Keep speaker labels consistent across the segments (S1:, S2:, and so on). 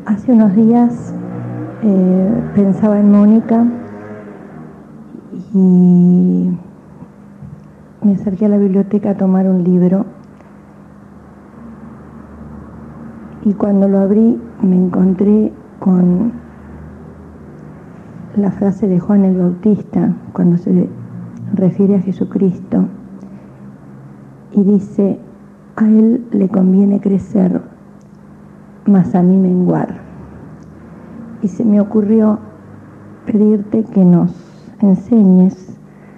S1: Hace unos días pensaba en Mónica y me acerqué a la biblioteca a tomar un libro y cuando lo abrí me encontré con la frase de Juan el Bautista cuando se refiere a Jesucristo y dice: a él le conviene crecer, mas a mí menguar. Y se me ocurrió pedirte que nos enseñes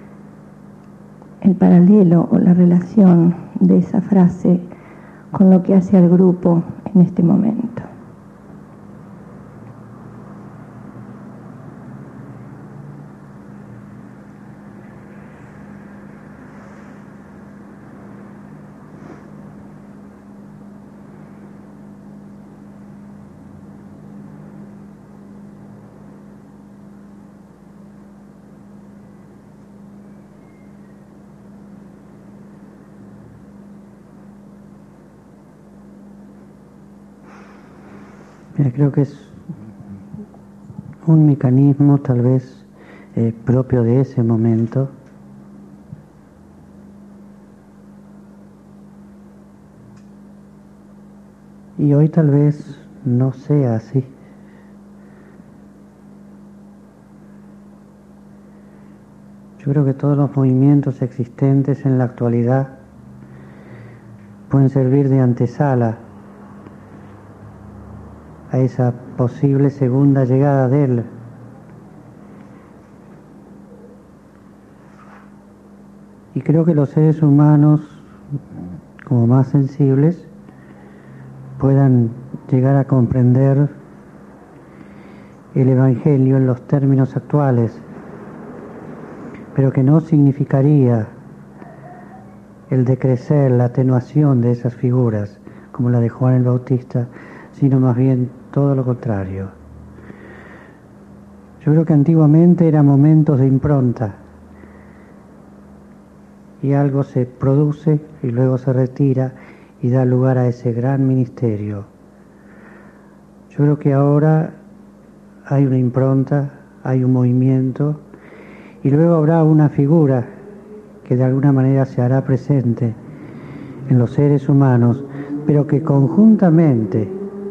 S1: el paralelo o la relación de esa frase con lo que hace al grupo en este momento.
S2: Mira, creo que es un mecanismo tal vez propio de ese momento. Y hoy tal vez no sea así. Yo creo que todos los movimientos existentes en la actualidad pueden servir de antesala a esa posible segunda llegada de él. Y creo que los seres humanos, como más sensibles, puedan llegar a comprender el Evangelio en los términos actuales, pero que no significaría el decrecer, la atenuación de esas figuras, como la de Juan el Bautista, sino más bien todo lo contrario. Yo creo que antiguamente eran momentos de impronta, y algo se produce y luego se retira y da lugar a ese gran ministerio. Yo creo que ahora hay una impronta, hay un movimiento, y luego habrá una figura que de alguna manera se hará presente en los seres humanos, pero que conjuntamente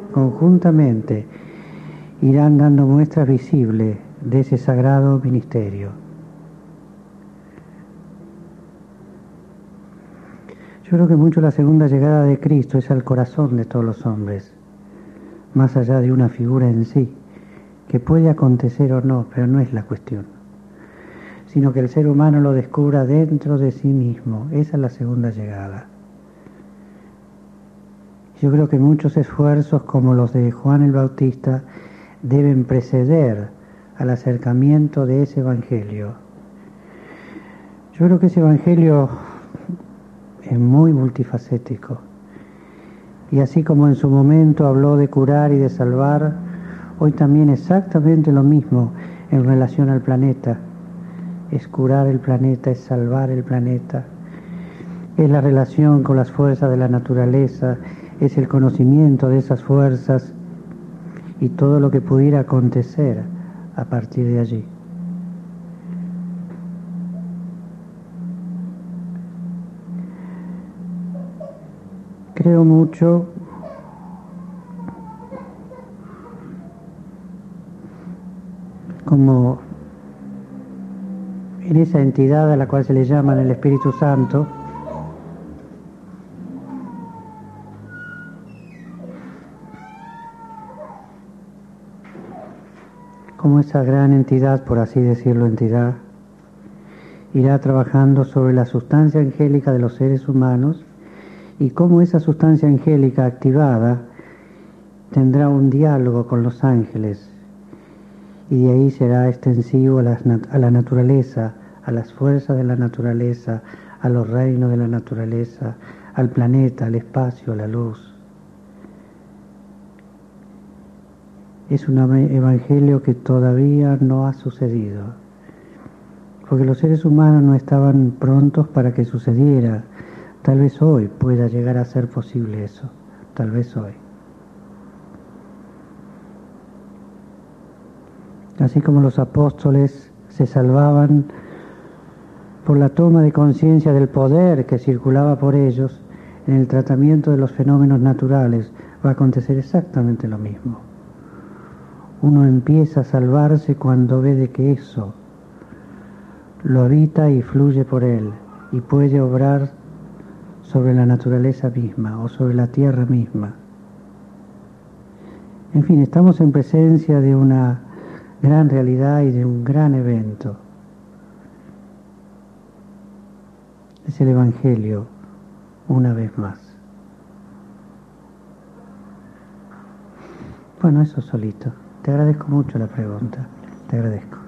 S2: irán dando muestras visibles de ese sagrado ministerio. Yo creo que mucho la segunda llegada de Cristo es al corazón de todos los hombres, más allá de una figura en sí, que puede acontecer o no, pero no es la cuestión, sino que el ser humano lo descubra dentro de sí mismo. Esa es la segunda llegada. Yo creo que muchos esfuerzos como los de Juan el Bautista deben preceder al acercamiento de ese Evangelio. Yo creo que ese Evangelio es muy multifacético, y así como en su momento habló de curar y de salvar, hoy también exactamente lo mismo en relación al planeta. Es curar el planeta, es salvar el planeta, es la relación con las fuerzas de la naturaleza, es el conocimiento de esas fuerzas y todo lo que pudiera acontecer a partir de allí. Creo mucho como en esa entidad a la cual se le llama el Espíritu Santo, como esa gran entidad, por así decirlo, entidad, irá trabajando sobre la sustancia angélica de los seres humanos, y cómo esa sustancia angélica activada tendrá un diálogo con los ángeles, y de ahí será extensivo a la naturaleza, a las fuerzas de la naturaleza, a los reinos de la naturaleza, al planeta, al espacio, a la luz. Es un evangelio que todavía no ha sucedido, porque los seres humanos no estaban prontos para que sucediera. Tal vez hoy pueda llegar a ser posible eso, tal vez hoy. Así como los apóstoles se salvaban por la toma de conciencia del poder que circulaba por ellos, en el tratamiento de los fenómenos naturales va a acontecer exactamente lo mismo. Uno empieza a salvarse cuando ve de que eso lo habita y fluye por él y puede obrar sobre la naturaleza misma o sobre la tierra misma. En fin, estamos en presencia de una gran realidad y de un gran evento. Es el Evangelio, una vez más. Bueno, eso solito. Te agradezco mucho la pregunta. Te agradezco.